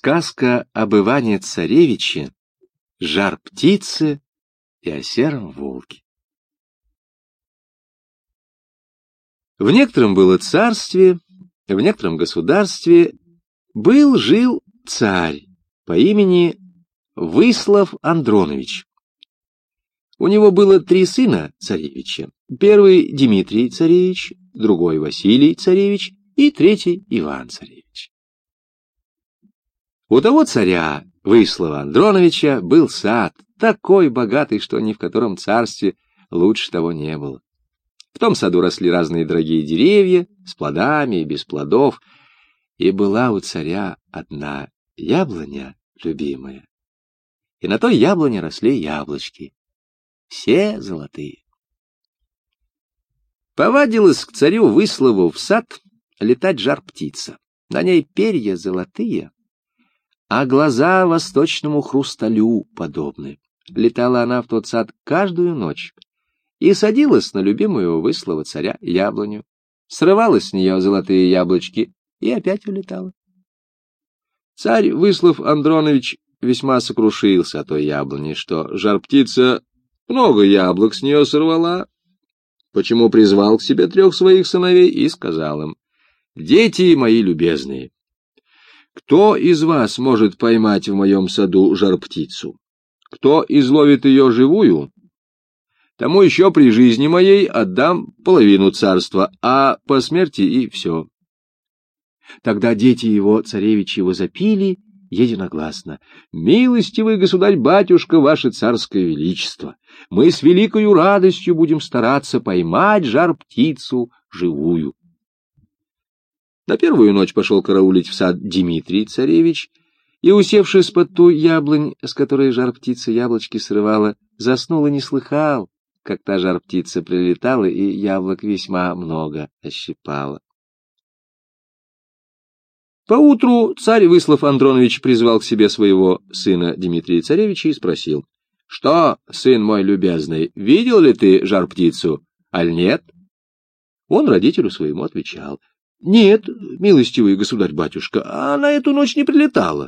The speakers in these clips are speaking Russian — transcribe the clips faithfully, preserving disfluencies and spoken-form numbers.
Сказка об Иване-царевиче, жар-птице и о сером волке. В некотором было царстве, в некотором государстве был-жил царь по имени Выслав Андронович. У него было три сына царевича. Первый Дмитрий царевич, другой Василий царевич и третий Иван царевич. У того царя, Выслава Андроновича, был сад, такой богатый, что ни в котором царстве лучше того не было. В том саду росли разные дорогие деревья, с плодами и без плодов, и была у царя одна яблоня любимая. И на той яблоне росли яблочки, все золотые. Повадилась к царю Выславу в сад летать жар-птица. На ней перья золотые, а глаза восточному хрусталю подобны. Летала она в тот сад каждую ночь и садилась на любимую Выслава царя яблоню, срывала с нее золотые яблочки и опять улетала. Царь Выслав Андронович весьма сокрушился о той яблоне, что жар-птица много яблок с нее сорвала, почему призвал к себе трех своих сыновей и сказал им: «Дети мои любезные, кто из вас может поймать в моем саду жар-птицу? Кто изловит ее живую, тому еще при жизни моей отдам половину царства, а по смерти и все». Тогда дети его, царевичи, возопили единогласно: «Милостивый государь-батюшка, ваше царское величество, мы с великою радостью будем стараться поймать жар-птицу живую». На первую ночь пошел караулить в сад Дмитрий царевич, и, усевшись под ту яблонь, с которой жар-птица яблочки срывала, заснул и не слыхал, как та жар-птица прилетала и яблок весьма много ощипала. Поутру царь Выслав Андронович призвал к себе своего сына Дмитрия царевича и спросил: «Что, сын мой любезный, видел ли ты жар-птицу, аль нет?» Он родителю своему отвечал: «Нет, милостивый государь-батюшка, она эту ночь не прилетала».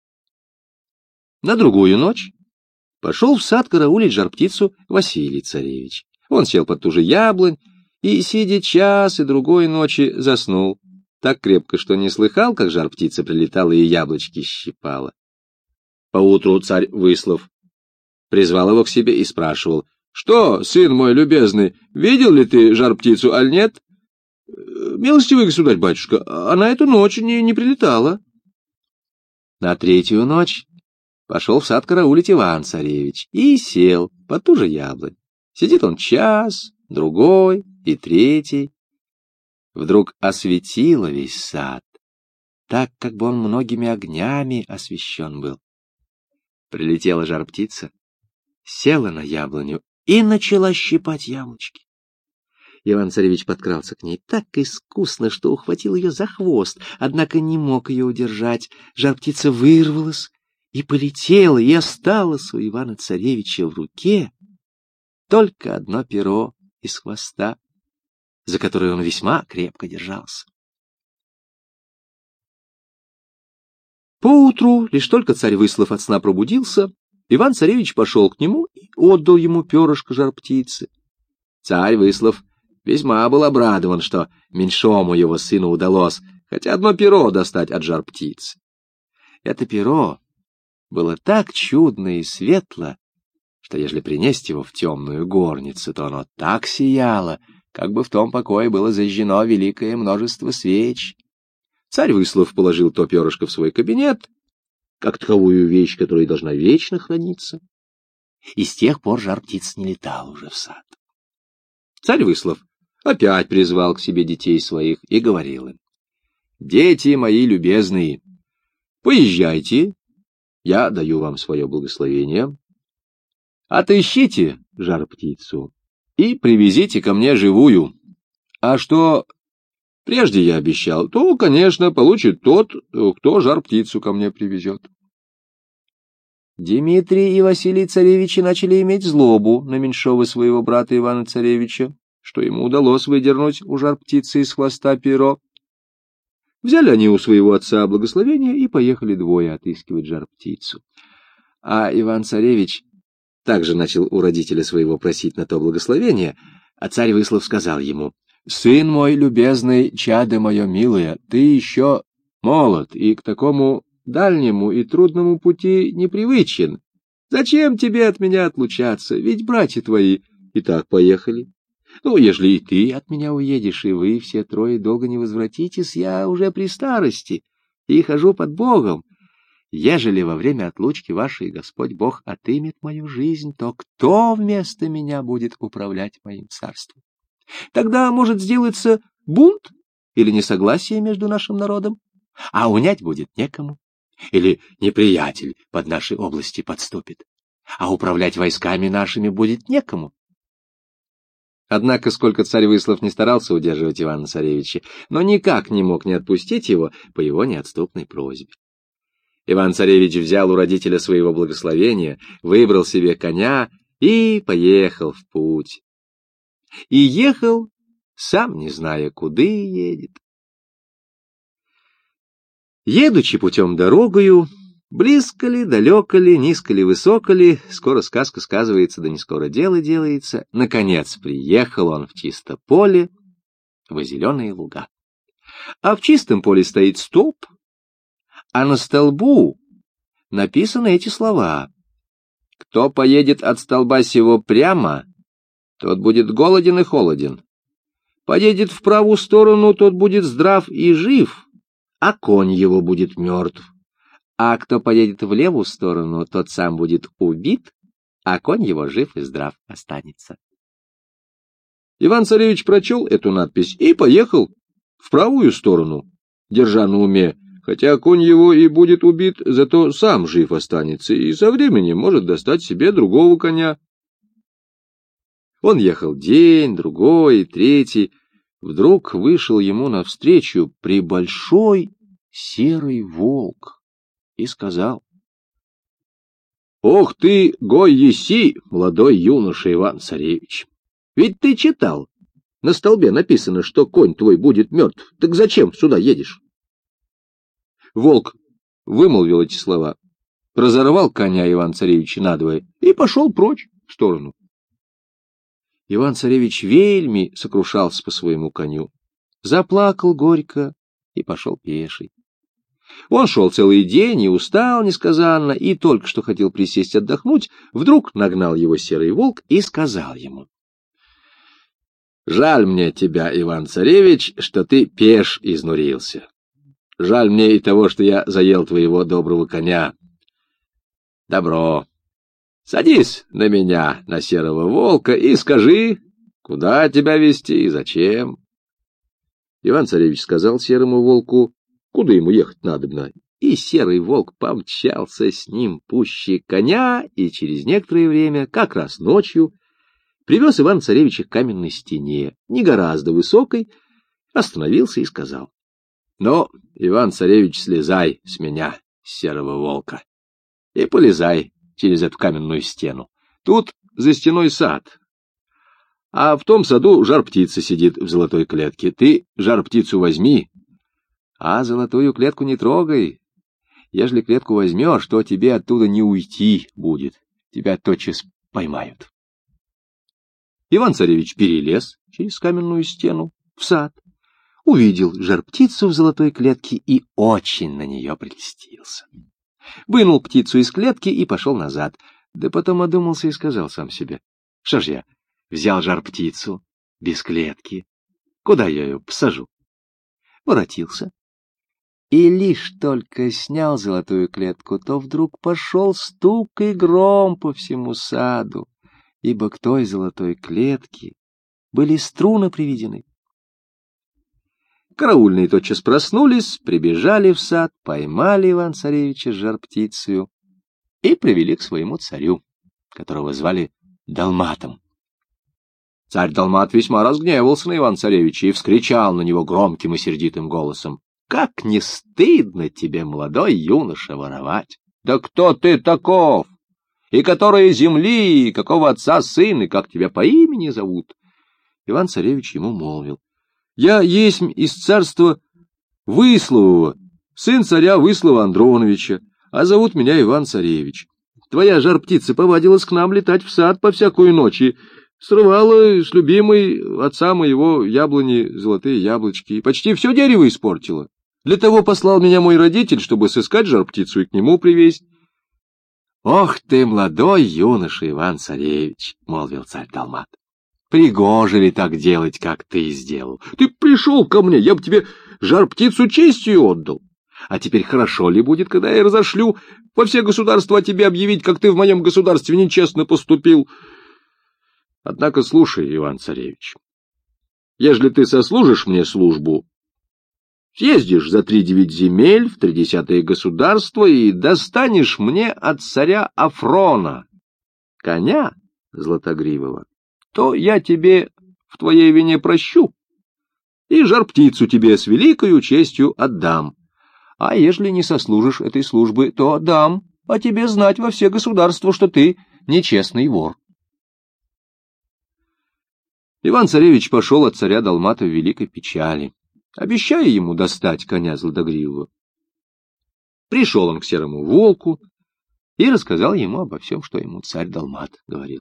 На другую ночь пошел в сад караулить жар-птицу Василий царевич. Он сел под ту же яблонь и, сидя час и другой ночи, заснул так крепко, что не слыхал, как жар-птица прилетала и яблочки щипала. Поутру царь Выслав призвал его к себе и спрашивал: «Что, сын мой любезный, видел ли ты жар-птицу, аль нет?» «Милостивый государь-батюшка, она эту ночь не, не прилетала». На третью ночь пошел в сад караулить Иван-царевич и сел под ту же яблонь. Сидит он час, другой и третий. Вдруг осветило весь сад, так, как бы он многими огнями освещен был. Прилетела жар-птица, села на яблоню и начала щипать яблочки. Иван-царевич подкрался к ней так искусно, что ухватил ее за хвост, однако не мог ее удержать. Жар-птица вырвалась и полетела, и осталось у Ивана-царевича в руке только одно перо из хвоста, за которое он весьма крепко держался. Поутру, лишь только царь Выслав от сна пробудился, Иван-царевич пошел к нему и отдал ему перышко жар-птицы. Царь Выслав весьма был обрадован, что меньшому его сыну удалось хотя одно перо достать от жар-птицы. Это перо было так чудно и светло, что ежели принести его в темную горницу, то оно так сияло, как бы в том покое было зажжено великое множество свеч. Царь Выслав положил то перышко в свой кабинет, как таковую вещь, которая должна вечно храниться, и с тех пор жар-птица не летала уже в сад. Царь Выслав опять призвал к себе детей своих и говорил им: «Дети мои любезные, поезжайте, я даю вам свое благословение, отыщите жар-птицу и привезите ко мне живую. А что прежде я обещал, то, конечно, получит тот, кто жар-птицу ко мне привезет». Дмитрий и Василий царевичи начали иметь злобу на меньшого своего брата Ивана-царевича, что ему удалось выдернуть у жар-птицы из хвоста перо. Взяли они у своего отца благословение и поехали двое отыскивать жар-птицу. А Иван-царевич также начал у родителя своего просить на то благословение, а царь Выслов сказал ему: «Сын мой любезный, чадо мое милое, ты еще молод и к такому дальнему и трудному пути непривычен. Зачем тебе от меня отлучаться, ведь братья твои и так поехали. Ну, ежели и ты от меня уедешь, и вы все трое долго не возвратитесь, я уже при старости и хожу под Богом. Ежели во время отлучки вашей Господь Бог отымет мою жизнь, то кто вместо меня будет управлять моим царством? Тогда может сделаться бунт или несогласие между нашим народом, а унять будет некому. Или неприятель под нашей области подступит, а управлять войсками нашими будет некому». Однако, сколько царь Выслов не старался удерживать Ивана-царевича, но никак не мог не отпустить его по его неотступной просьбе. Иван-царевич взял у родителя своего благословения, выбрал себе коня и поехал в путь. И ехал, сам не зная, куда едет. Едучи путем дорогою, близко ли, далеко ли, низко ли, высоко ли, скоро сказка сказывается, да не скоро дело делается, наконец приехал он в чисто поле, в зеленые луга. А в чистом поле стоит столб, а на столбу написаны эти слова: «Кто поедет от столба сего прямо, тот будет голоден и холоден. Поедет в правую сторону, тот будет здрав и жив, а конь его будет мертв. А кто поедет в левую сторону, тот сам будет убит, а конь его жив и здрав останется». Иван-царевич прочел эту надпись и поехал в правую сторону, держа на уме: хотя конь его и будет убит, зато сам жив останется и со временем может достать себе другого коня. Он ехал день, другой, третий. Вдруг вышел ему навстречу пребольшой серый волк и сказал: «Ох ты, гой еси, молодой юноша Иван-царевич! Ведь ты читал, на столбе написано, что конь твой будет мертв. Так зачем сюда едешь?» Волк вымолвил эти слова, разорвал коня Ивана-царевича надвое и пошел прочь в сторону. Иван-царевич вельми сокрушался по своему коню, заплакал горько и пошел пеший. Он шел целый день и устал несказанно, и только что хотел присесть отдохнуть, вдруг нагнал его серый волк и сказал ему: «Жаль мне тебя, Иван-царевич, что ты пеш изнурился. Жаль мне и того, что я заел твоего доброго коня. Добро. Садись на меня, на серого волка, и скажи, куда тебя везти и зачем». Иван-царевич сказал серому волку, куда ему ехать надобно, и серый волк помчался с ним пуще коня, и через некоторое время, как раз ночью, привез Ивана-царевича к каменной стене, не гораздо высокой, остановился и сказал: «Ну, Иван-царевич, слезай с меня, с серого волка, и полезай через эту каменную стену. Тут за стеной сад, а в том саду жар-птица сидит в золотой клетке. Ты жар-птицу возьми, а золотую клетку не трогай. Ежели клетку возьмешь, то тебе оттуда не уйти будет, тебя тотчас поймают». Иван-царевич перелез через каменную стену в сад, увидел жар-птицу в золотой клетке и очень на нее прельстился. Вынул птицу из клетки и пошел назад, да потом одумался и сказал сам себе: что ж я взял жар-птицу без клетки, куда я ее посажу? Воротился, и лишь только снял золотую клетку, то вдруг пошел стук и гром по всему саду, ибо к той золотой клетке были струны приведены. Караульные тотчас проснулись, прибежали в сад, поймали Иван-царевича с жар-птицею и привели к своему царю, которого звали Далматом. Царь Далмат весьма разгневался на Ивана-царевича и вскричал на него громким и сердитым голосом: «Как не стыдно тебе, молодой юноша, воровать! Да кто ты таков? И которой земли, и какого отца сын, и как тебя по имени зовут?» Иван-царевич ему молвил: «Я есть из царства Выслового, сын царя Выслова Андроновича, а зовут меня Иван-Царевич. Твоя жар-птица повадилась к нам летать в сад по всякую ночь и срывала с любимой отца моего яблони золотые яблочки и почти все дерево испортила. Для того послал меня мой родитель, чтобы сыскать жар-птицу и к нему привезть. — Ох ты, молодой юноша Иван-Царевич, — молвил царь Далмат. — Пригоже ли так делать, как ты сделал? Ты пришел ко мне, я бы тебе жар-птицу честью отдал. А теперь хорошо ли будет, когда я разошлю во все государства о тебе объявить, как ты в моем государстве нечестно поступил? Однако слушай, Иван-Царевич, ежели ты сослужишь мне службу, съездишь за три девять земель в тридесятое государство и достанешь мне от царя Афрона коня златогривого, то я тебе в твоей вине прощу и жар-птицу тебе с великою честью отдам. А ежели не сослужишь этой службы, то дам о тебе знать во все государства, что ты нечестный вор. Иван-Царевич пошел от царя Далмата в великой печали, обещая ему достать коня златогривого. Пришел он к серому волку и рассказал ему обо всем, что ему царь Далмат говорил.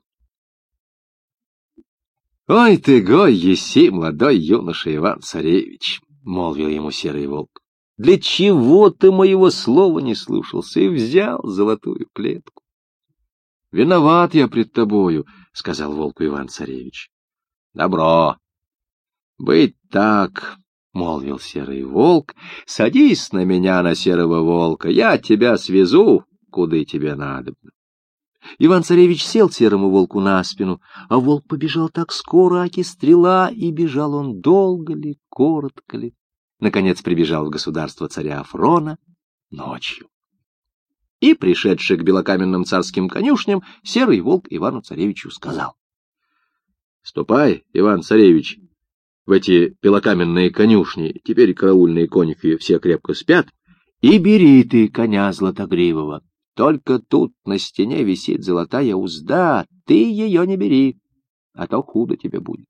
— Ой ты, гой, еси, молодой юноша Иван-Царевич, — молвил ему серый волк, — для чего ты моего слова не слушался и взял золотую клетку? — Виноват я пред тобою, — сказал волку Иван-Царевич. — Добро. — Быть так, — молвил серый волк, — садись на меня, на серого волка, я тебя свезу, куда тебе надобно. Иван-Царевич сел серому волку на спину, а волк побежал так скоро, аки стрела, и бежал он долго ли, коротко ли. Наконец прибежал в государство царя Афрона ночью. И, пришедший к белокаменным царским конюшням, серый волк Ивану-Царевичу сказал: — Ступай, Иван-Царевич, в эти белокаменные конюшни, теперь караульные конюхи все крепко спят, и бери ты коня златогривого. Только тут на стене висит золотая узда, ты ее не бери, а то худо тебе будет.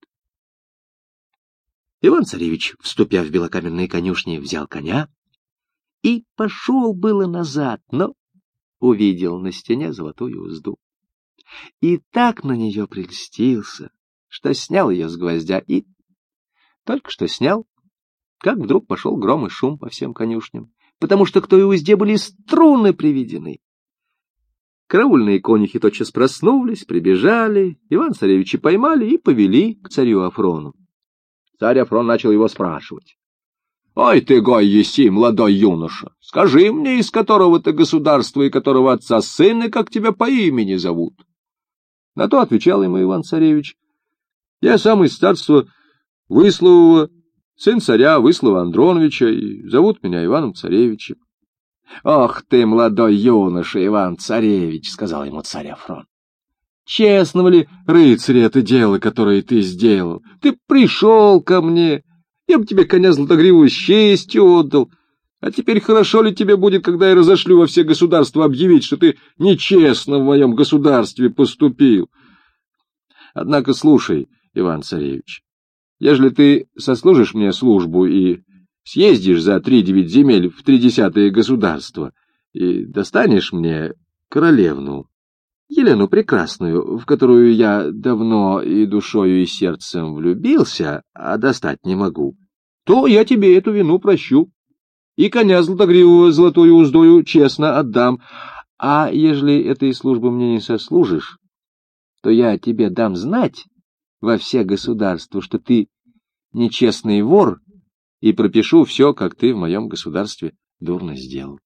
Иван-Царевич, вступя в белокаменные конюшни, взял коня и пошел было назад, но увидел на стене золотую узду. И так на нее прельстился, что снял ее с гвоздя, и только что снял, как вдруг пошел гром и шум по всем конюшням, потому что к той узде были струны приведены. Караульные конюхи тотчас проснулись, прибежали, Иван-Царевича поймали и повели к царю Афрону. Царь Афрон начал его спрашивать: — Ой ты, гой еси, молодой юноша, скажи мне, из которого ты государства и которого отца сын, и как тебя по имени зовут? На то отвечал ему Иван-Царевич: — Я сам из царства Выслового, сын царя Выслова Андроновича, и зовут меня Иваном-Царевичем. — Ох ты, молодой юноша Иван-Царевич, — сказал ему царь Афрон, — честного ли, рыцарь, это дело, которое ты сделал? Ты пришел ко мне, я бы тебе коня златогривого с честью отдал, а теперь хорошо ли тебе будет, когда я разошлю во все государства объявить, что ты нечестно в моем государстве поступил? Однако слушай, Иван-Царевич, ежели ты сослужишь мне службу и съездишь за три девять земель в тридесятое государство и достанешь мне королевну, Елену Прекрасную, в которую я давно и душою, и сердцем влюбился, а достать не могу, то я тебе эту вину прощу, и коня златогривого золотую уздою честно отдам. А ежели этой службы мне не сослужишь, то я тебе дам знать во все государства, что ты нечестный вор, и пропишу все, как ты в моем государстве дурно сделал.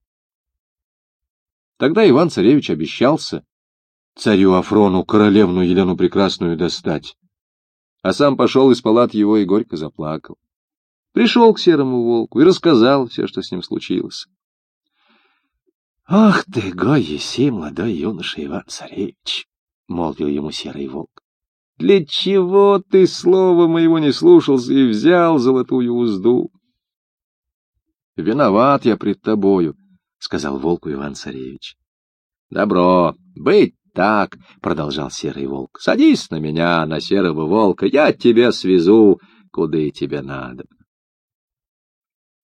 Тогда Иван-Царевич обещался царю Афрону королевну Елену Прекрасную достать, а сам пошел из палат его и горько заплакал. Пришел к серому волку и рассказал все, что с ним случилось. — Ах ты, гой еси, молодой юноша Иван-Царевич, — молвил ему серый волк, — для чего ты слова моего не слушался и взял золотую узду? — Виноват я пред тобою, — сказал волку Иван-Царевич. — Добро, быть так, — продолжал серый волк, — садись на меня, на серого волка, я тебя свезу, куда и тебе надо.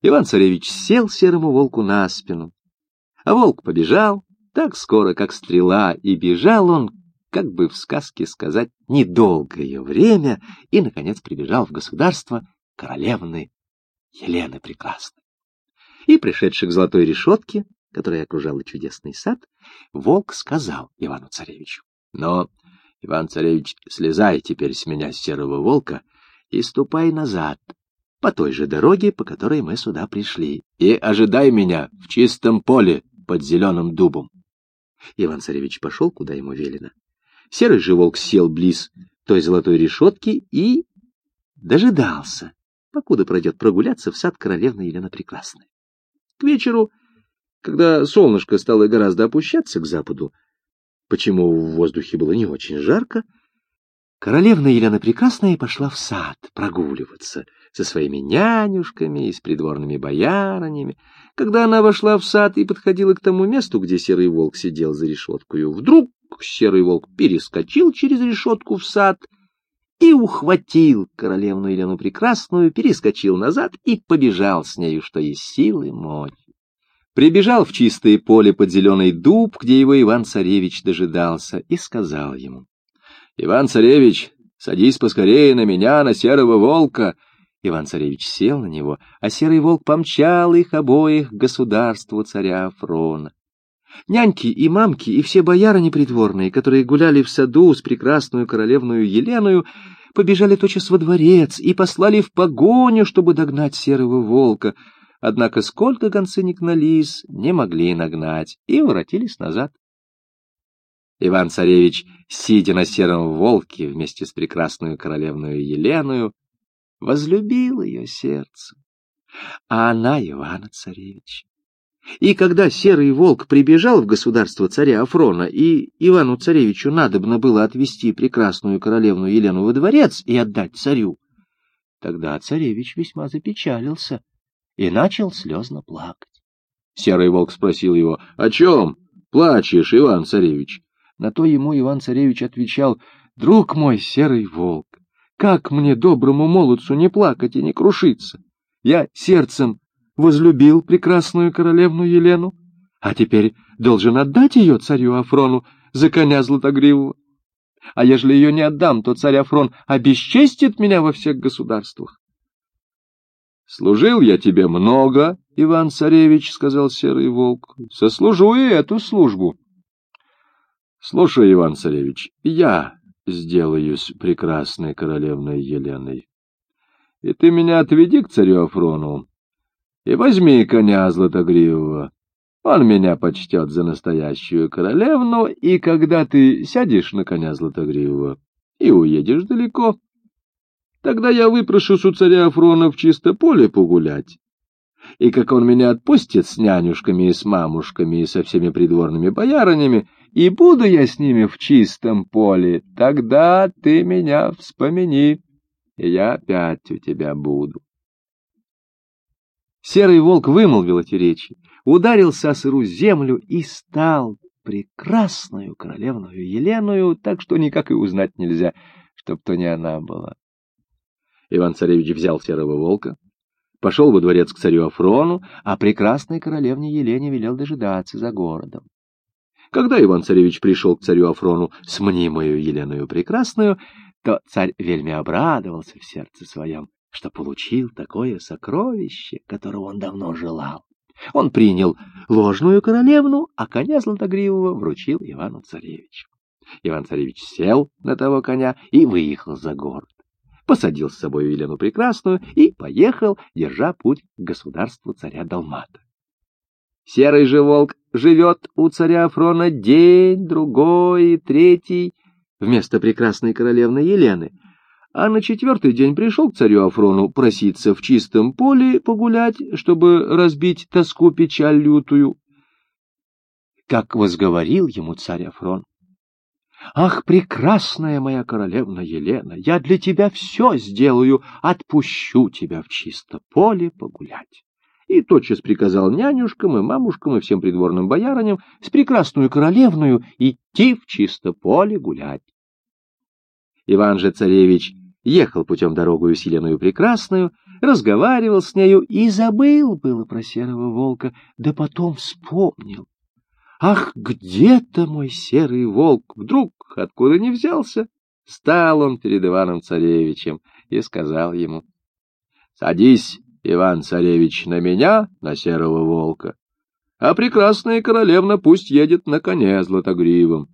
Иван-царевич сел серому волку на спину, а волк побежал так скоро, как стрела, и бежал он, как бы в сказке сказать, недолгое время, и, наконец, прибежал в государство королевны Елены Прекрасной. И, пришедший к золотой решетке, которая окружала чудесный сад, волк сказал Ивану-царевичу: «Но, Иван-царевич, слезай теперь с меня, с серого волка, и ступай назад, по той же дороге, по которой мы сюда пришли, и ожидай меня в чистом поле под зеленым дубом». Иван-царевич пошел, куда ему велено. Серый же волк сел близ той золотой решетки и дожидался, покуда пройдет прогуляться в сад королевны Елены Прекрасной. К вечеру, когда солнышко стало гораздо опущаться к западу, почему в воздухе было не очень жарко, королевна Елена Прекрасная пошла в сад прогуливаться со своими нянюшками и с придворными боярынями. Когда она вошла в сад и подходила к тому месту, где серый волк сидел за решеткою, вдруг серый волк перескочил через решетку в сад и ухватил королевну Елену Прекрасную, перескочил назад и побежал с нею, что есть силы мочи. Прибежал в чистое поле под зеленый дуб, где его Иван-царевич дожидался, и сказал ему: «Иван-царевич, садись поскорее на меня, на серого волка». Иван-царевич сел на него, а серый волк помчал их обоих к государству царя Афрона. Няньки и мамки и все боярыни придворные, которые гуляли в саду с прекрасную королевную Еленою, побежали тотчас во дворец и послали в погоню, чтобы догнать серого волка. Однако сколько гонцы ни гнались, не могли нагнать, и воротились назад. Иван-царевич, сидя на сером волке вместе с прекрасную королевную Еленою, возлюбил ее сердцем, а она Ивана-царевича. И когда серый волк прибежал в государство царя Афрона, и Ивану-царевичу надобно было отвести прекрасную королевну Елену во дворец и отдать царю, тогда царевич весьма запечалился и начал слезно плакать. Серый волк спросил его: «О чем плачешь, Иван-царевич?» На то ему Иван-царевич отвечал: «Друг мой, серый волк, как мне, доброму молодцу, не плакать и не крушиться? Я сердцем возлюбил прекрасную королевну Елену, а теперь должен отдать ее царю Афрону за коня златогривого. А ежели ее не отдам, то царь Афрон обесчестит меня во всех государствах». «Служил я тебе много, Иван-царевич, — сказал серый волк, — сослужу и эту службу. Слушай, Иван-царевич, я сделаюсь прекрасной королевной Еленой, и ты меня отведи к царю Афрону и возьми коня златогривого. Он меня почтет за настоящую королевну, и когда ты сядешь на коня златогривого и уедешь далеко, тогда я выпрошусь у царя Афрона в чисто поле погулять. И как он меня отпустит с нянюшками и с мамушками и со всеми придворными боярынями, и буду я с ними в чистом поле, тогда ты меня вспомини, и я опять у тебя буду». Серый волк вымолвил эти речи, ударился о сырую землю и стал прекрасную королевную Еленою, так что никак и узнать нельзя, чтоб то не она была. Иван-царевич взял серого волка, пошел во дворец к царю Афрону, а прекрасной королевне Елене велел дожидаться за городом. Когда Иван-царевич пришел к царю Афрону с мнимою Еленою Прекрасную, то царь вельми обрадовался в сердце своем, что получил такое сокровище, которого он давно желал. Он принял ложную королевну, а коня златогривого вручил Ивану-царевичу. Иван-царевич сел на того коня и выехал за город, посадил с собой Елену Прекрасную и поехал, держа путь к государству царя Далмата. Серый же волк живет у царя Афрона день, другой, третий, вместо прекрасной королевны Елены, а на четвертый день пришел к царю Афрону проситься в чистом поле погулять, чтобы разбить тоску, печаль лютую. Как возговорил ему царь Афрон: «Ах, прекрасная моя королевна Елена, я для тебя все сделаю, отпущу тебя в чисто поле погулять». И тотчас приказал нянюшкам и мамушкам и всем придворным боярыням с прекрасную королевную идти в чисто поле гулять. Иван же царевич ехал путем дорогою с Еленою Прекрасною, разговаривал с нею и забыл было про серого волка, да потом вспомнил. Ах, где-то мой серый волк вдруг, откуда ни взялся, стал он перед Иваном-царевичем и сказал ему: «Садись, Иван-царевич, на меня, на серого волка, а прекрасная королевна пусть едет на коне златогривом».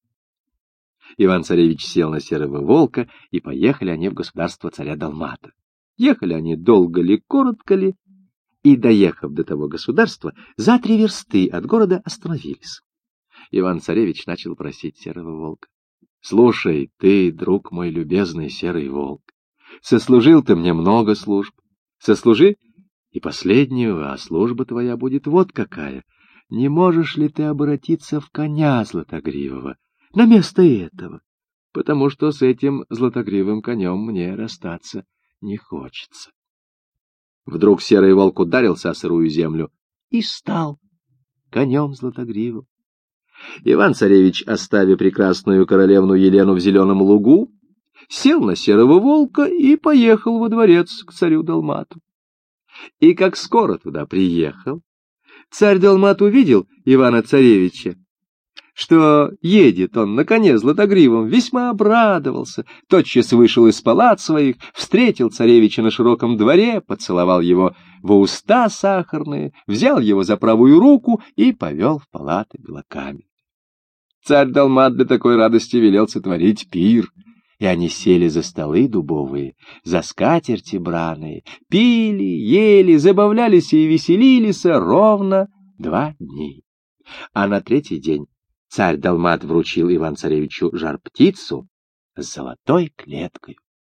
Иван-царевич сел на серого волка, и поехали они в государство царя Далмата. Ехали они долго ли, коротко ли, и, доехав до того государства, за три версты от города остановились. Иван-царевич начал просить серого волка: «Слушай, ты, друг мой любезный серый волк, сослужил ты мне много служб, сослужи и последнюю, а служба твоя будет вот какая. Не можешь ли ты обратиться в коня златогривого на место этого, потому что с этим златогривым конем мне расстаться не хочется». Вдруг серый волк ударился о сырую землю и стал конем златогривым. Иван-царевич, оставив прекрасную королевну Елену в зеленом лугу, сел на серого волка и поехал во дворец к царю Далмату. И как скоро туда приехал, царь Далмат увидел Ивана-царевича, что едет он на коне златогривом, весьма обрадовался, тотчас вышел из палат своих, встретил царевича на широком дворе, поцеловал его во уста сахарные, взял его за правую руку и повел в палаты белокаменные. Царь Далмат для такой радости велел сотворить пир, и они сели за столы дубовые, за скатерти браные, пили, ели, забавлялись и веселились ровно два дня. А на третий день царь Далмат вручил Иван-царевичу жар-птицу с золотой клеткой.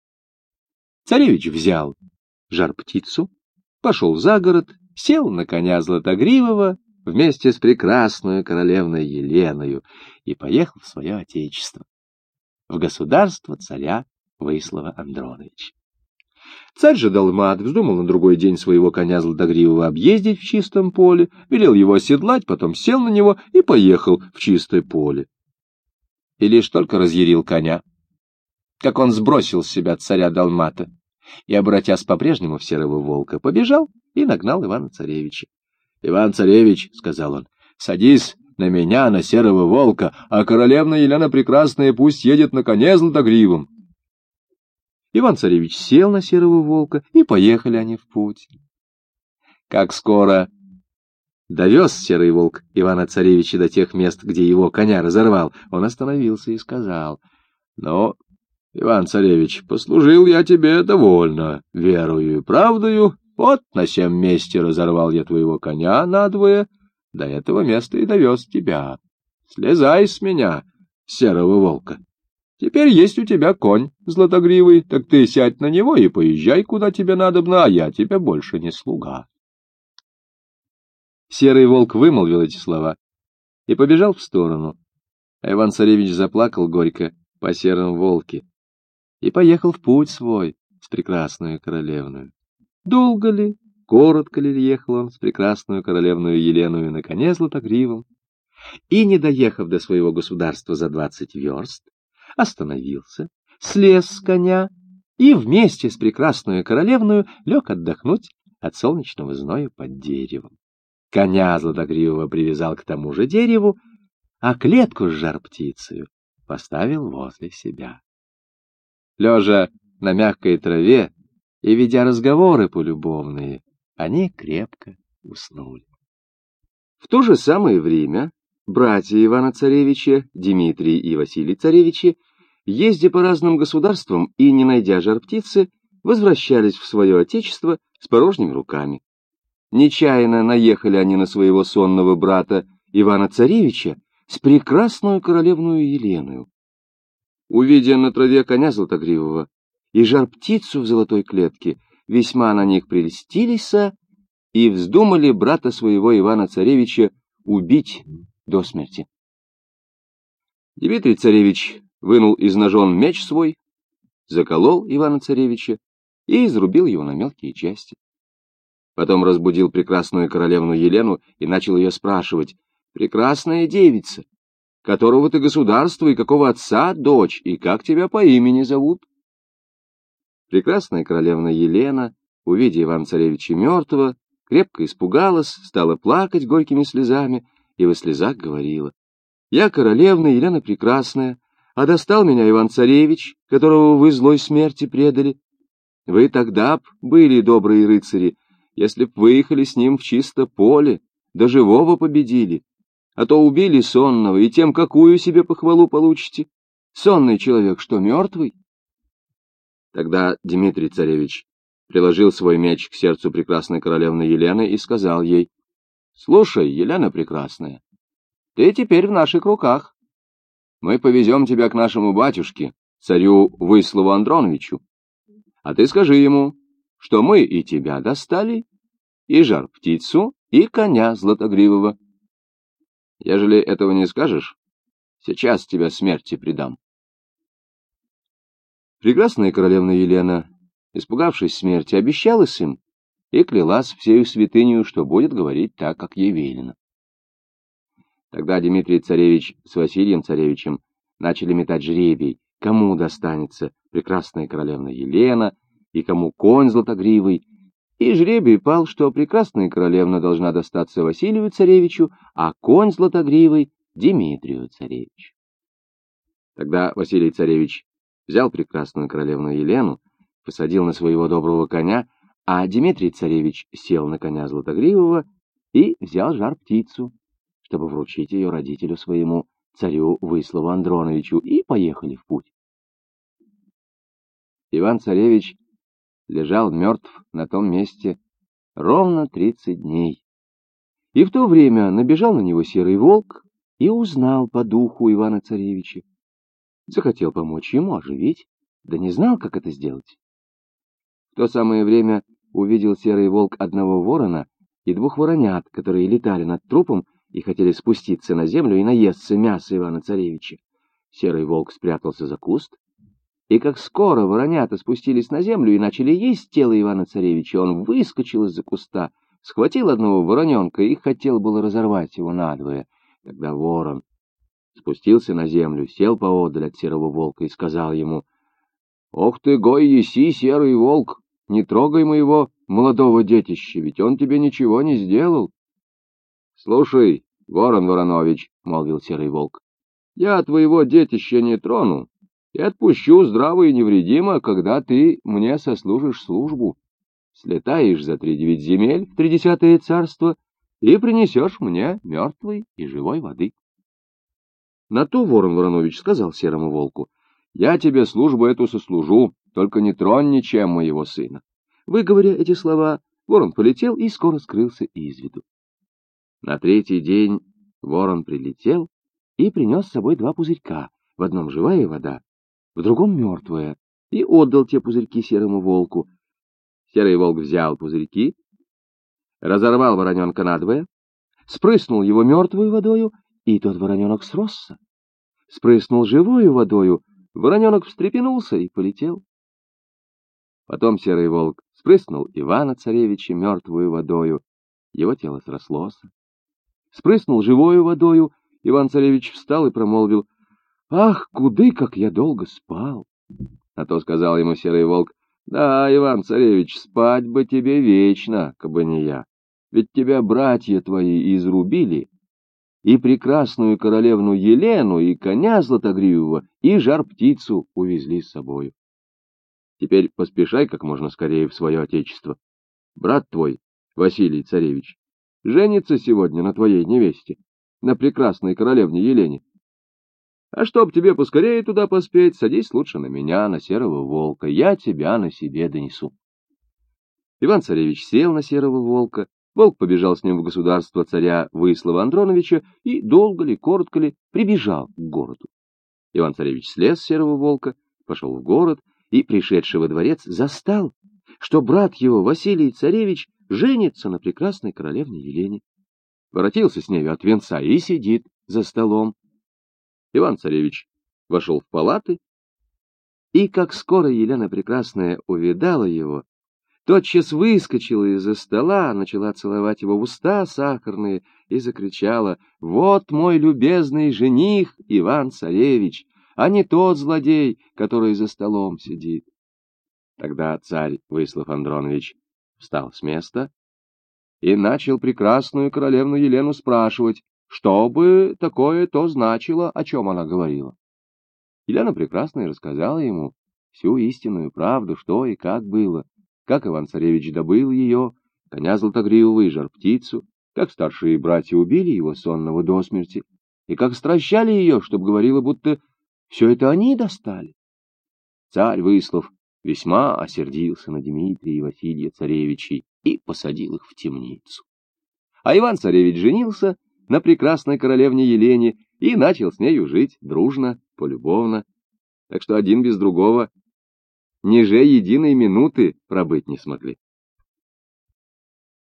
Царевич взял жар-птицу, пошел за город, сел на коня златогривого вместе с прекрасной королевной Еленою и поехал в свое отечество, в государство царя Выслова Андроновича. Царь же Далмат вздумал на другой день своего коня златогривого объездить в чистом поле, велел его оседлать, потом сел на него и поехал в чистое поле. И лишь только разъярил коня, как он сбросил с себя царя Далмата и, обратясь по-прежнему в серого волка, побежал и нагнал Ивана-царевича. «Иван-царевич, — сказал он, — садись на меня, на серого волка, а королевна Елена Прекрасная пусть едет на коне златогривом». Иван-царевич сел на серого волка, и поехали они в путь. Как скоро довез серый волк Ивана-царевича до тех мест, где его коня разорвал, он остановился и сказал: «Ну, Иван-царевич, послужил я тебе довольно, верою и правдою, вот на сем месте разорвал я твоего коня надвое, до этого места и довез тебя. Слезай с меня, серого волка. Теперь есть у тебя конь златогривый, так ты сядь на него и поезжай, куда тебе надобно, а я тебе больше не слуга». Серый волк вымолвил эти слова и побежал в сторону, а Иван-царевич заплакал горько по серому волке и поехал в путь свой с прекрасной королевной. Долго ли, коротко ли ехал он с прекрасную королевную Еленою на коне златогривом, и, не доехав до своего государства за двадцать верст, остановился, слез с коня и вместе с прекрасную королевную лег отдохнуть от солнечного зноя под деревом. Коня златогривого привязал к тому же дереву, а клетку с жар-птицею поставил возле себя. Лежа на мягкой траве и ведя разговоры полюбовные, они крепко уснули. В то же самое время братья Ивана-царевича, Дмитрий и Василий царевичи, ездя по разным государствам и не найдя жар-птицы, возвращались в свое отечество с порожними руками. Нечаянно наехали они на своего сонного брата Ивана-царевича с прекрасную королевную Еленою. Увидя на траве коня златогривого и жар-птицу в золотой клетке, весьма на них прельстились и вздумали брата своего Ивана-царевича убить до смерти. Дмитрий царевич вынул из ножон меч свой, заколол Ивана-царевича и изрубил его на мелкие части. Потом разбудил прекрасную королевну Елену и начал ее спрашивать: «Прекрасная девица, которого ты государства и какого отца дочь, и как тебя по имени зовут?» Прекрасная королевна Елена, увидя Ивана-царевича мертвого, крепко испугалась, стала плакать горькими слезами и во слезах говорила: «Я королевна Елена Прекрасная, а достал меня Иван-царевич, которого вы злой смерти предали. Вы тогда б были, добрые рыцари, если б выехали с ним в чисто поле, до живого победили. А то убили сонного, и тем какую себе похвалу получите? Сонный человек что, мертвый?» Тогда Дмитрий царевич приложил свой меч к сердцу прекрасной королевны Елены и сказал ей: «Слушай, Елена Прекрасная, ты теперь в наших руках. Мы повезем тебя к нашему батюшке, царю Выслову Андроновичу. А ты скажи ему, что мы и тебя достали, и жар-птицу, и коня златогривого. Ежели этого не скажешь, сейчас тебя смерти предам». Прекрасная королевна Елена, испугавшись смерти, обещалась им и клялась всею святынею, что будет говорить так, как ей велено. Тогда Дмитрий царевич с Василием царевичем начали метать жребий, кому достанется прекрасная королевна Елена и кому конь златогривый, и жребий пал, что прекрасная королевна должна достаться Василию царевичу, а конь златогривый — Дмитрию царевичу. Тогда Василий царевич взял прекрасную королевну Елену, посадил на своего доброго коня, а Дмитрий царевич сел на коня златогривого и взял жар-птицу, чтобы вручить ее родителю своему, царю Выслову Андроновичу, и поехали в путь. Иван-царевич лежал мертв на том месте ровно тридцать дней. И в то время набежал на него серый волк и узнал по духу Ивана-царевича. Захотел помочь ему оживить, да не знал, как это сделать. В то самое время увидел серый волк одного ворона и двух воронят, которые летали над трупом и хотели спуститься на землю и наесться мяса Ивана-царевича. Серый волк спрятался за куст, и как скоро воронята спустились на землю и начали есть тело Ивана-царевича, он выскочил из-за куста, схватил одного вороненка и хотел было разорвать его надвое. Тогда ворон спустился на землю, сел поодаль от серого волка и сказал ему: «Ох ты, гой еси, серый волк, не трогай моего молодого детища, ведь он тебе ничего не сделал». «Слушай, ворон Воронович, — молвил серый волк, — я твоего детища не трону и отпущу здраво и невредимо, когда ты мне сослужишь службу. Слетаешь за три девять земель в тридесятое царство и принесешь мне мертвой и живой воды». На то ворон Воронович сказал серому волку: «Я тебе службу эту сослужу, только не тронь ничем моего сына». Выговоря эти слова, ворон полетел и скоро скрылся из виду. На третий день ворон прилетел и принес с собой два пузырька, в одном живая вода, в другом мертвая, и отдал те пузырьки серому волку. Серый волк взял пузырьки, разорвал вороненка надвое, спрыснул его мертвую водою, и тот вороненок сросся. Спрыснул живою водою, вороненок встрепенулся и полетел. Потом серый волк спрыснул Ивана-царевича мертвую водою, его тело срослось. Спрыснул живою водою, Иван-царевич встал и промолвил: «Ах, куды, как я долго спал!» На то сказал ему серый волк: «Да, Иван-царевич, спать бы тебе вечно, кабы не я, ведь тебя братья твои изрубили, и прекрасную королевну Елену, и коня златогривого, и жар-птицу увезли с собою. Теперь поспешай как можно скорее в свое отечество. Брат твой, Василий царевич, женится сегодня на твоей невесте, на прекрасной королевне Елене. А чтоб тебе поскорее туда поспеть, садись лучше на меня, на серого волка, я тебя на себе донесу». Иван-царевич сел на серого волка, волк побежал с ним в государство царя Выслова Андроновича и, долго ли, коротко ли, прибежал к городу. Иван-царевич слез с серого волка, пошел в город и, пришедший во дворец, застал, что брат его, Василий царевич, женится на прекрасной королевне Елене. Воротился с нею от венца и сидит за столом. Иван-царевич вошел в палаты, и, как скоро Елена Прекрасная увидала его, тотчас выскочила из-за стола, начала целовать его в уста сахарные и закричала: «Вот мой любезный жених Иван-царевич, а не тот злодей, который за столом сидит». Тогда царь Выслав Андронович встал с места и начал прекрасную королевну Елену спрашивать, что бы такое то значило, о чем она говорила. Елена Прекрасная рассказала ему всю истинную правду, что и как было, как Иван-царевич добыл ее, коня златогривого и жар-птицу, как старшие братья убили его сонного до смерти, и как стращали ее, чтоб говорила, будто все это они достали. Царь Выслав весьма осердился на Дмитрия и Василия царевичей и посадил их в темницу. А Иван-царевич женился на прекрасной королевне Елене и начал с нею жить дружно, полюбовно, так что один без другого ни же единой минуты пробыть не смогли.